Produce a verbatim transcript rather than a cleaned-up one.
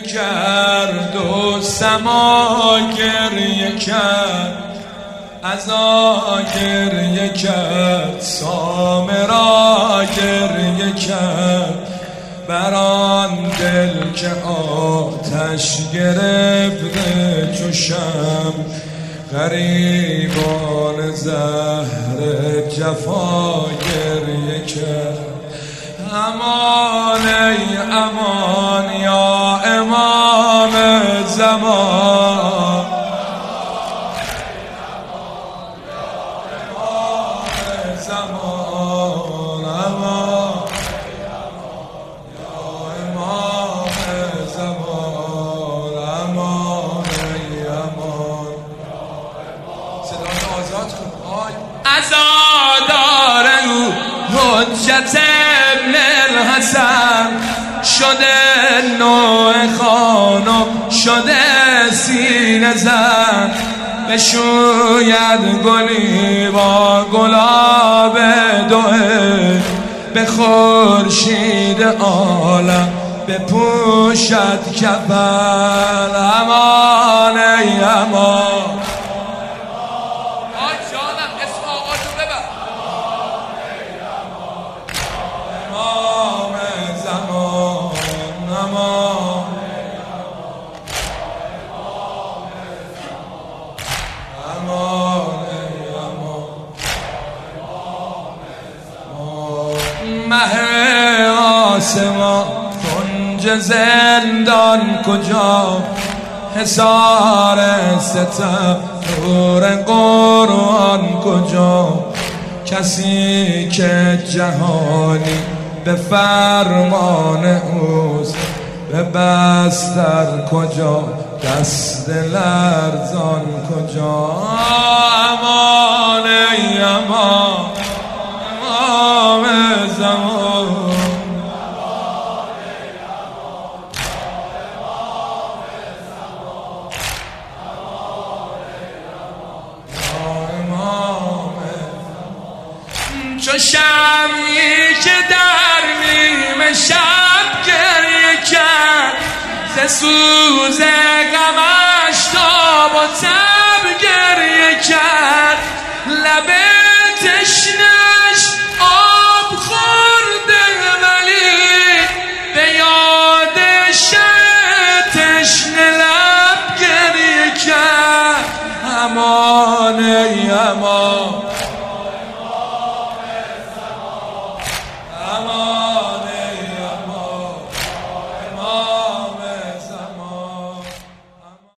کرد و سما گریه کرد، عزا گریه کرد، سامرا گریه کرد، بران دل که آتش گرفته چو شمع، غریبان زهر جفا گریه کرد. امان ای امان یا امام زمان، زمان امان یا امام زمان، امان ای امان. صدای آزاد کن عزادار او حجت ابن الحسن، شده نوع خانم شده سینه زن، بشوید گلی با گلاب دوئه، به خورشید عالم بپوشد کفن. امان ای امان. مه آسمان کنج زندان کجا، حصار ستم نور قرآن کجا، کسی که جهانی به فرمان اوست، به بستر کجا دست لرزان کجا. امان ای امان امام زمان، چو شمعی که در نیمه شب گریه کرد، ز سوز غمش تاب و تب گریه کرد، لب تشنش آب خورده ولی به یاد شه تشنه لب گریه کرد. امان ای امان